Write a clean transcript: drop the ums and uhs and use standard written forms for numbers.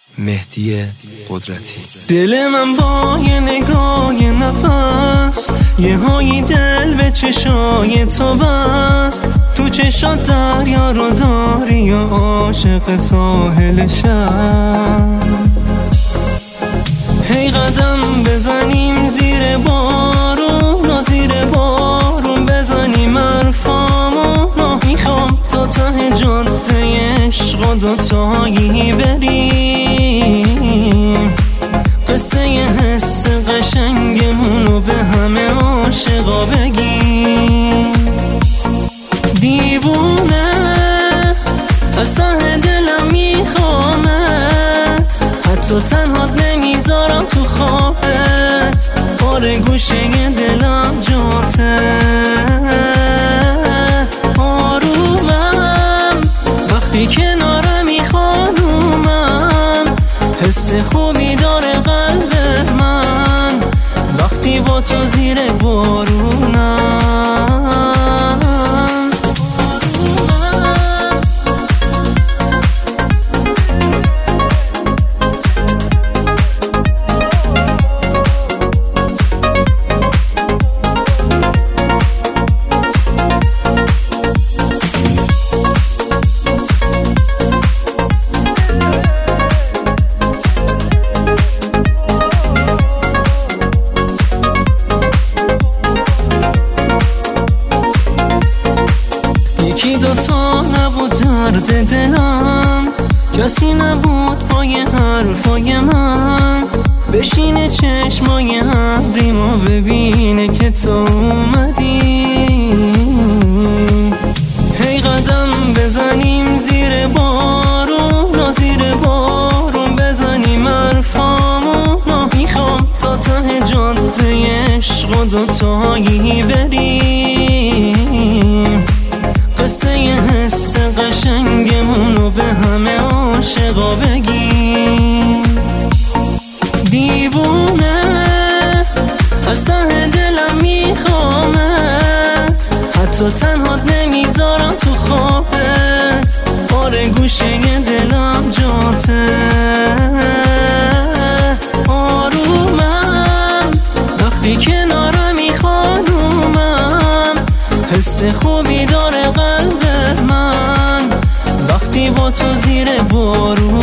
مهدی قدرتی. دل من با یه نگاه یه نفس یه هایی دل به چشای تو بست. تو چشات دریا رو داری یا عاشق ساحل شب. هی قدم بزنیم زیر بارون و زیر بارون بزنیم حرفامونو. میخوام تا ته جاده عشق و دوتایی بریم، قصه حس قشنگمونو به همه عاشقا بگیم. دیوونه از ته دلم میخوامت، حتی تنهات نمیذارم تو خوابت. آره گوشه دلم جاته آرومم وقتی کنارمی خانومم. حس خوبی داره قلب من وقتی با تو زیر بارونم. یکی دوتا نبود درد دلم، کسی نبود پای حرفای من. بشینه چشمای ابریمو ببینه که تو اومدی. هی قدم بزنیم زیر بارون و زیر بارون بزنیم حرفامونو. میخوام تا ته جاده عشق و دوتایی بریم، قصه حس قشنگمونو به همه عاشقا بگیم. دیوونه از ته دلم میخوامت، حتی تنهات نمیذارم تو خوابت. آره گوشه دلم جاته آرومم وقتی کنارمی خانومم. حس خوبی داره قلب من وقتی با تو زیر بارون.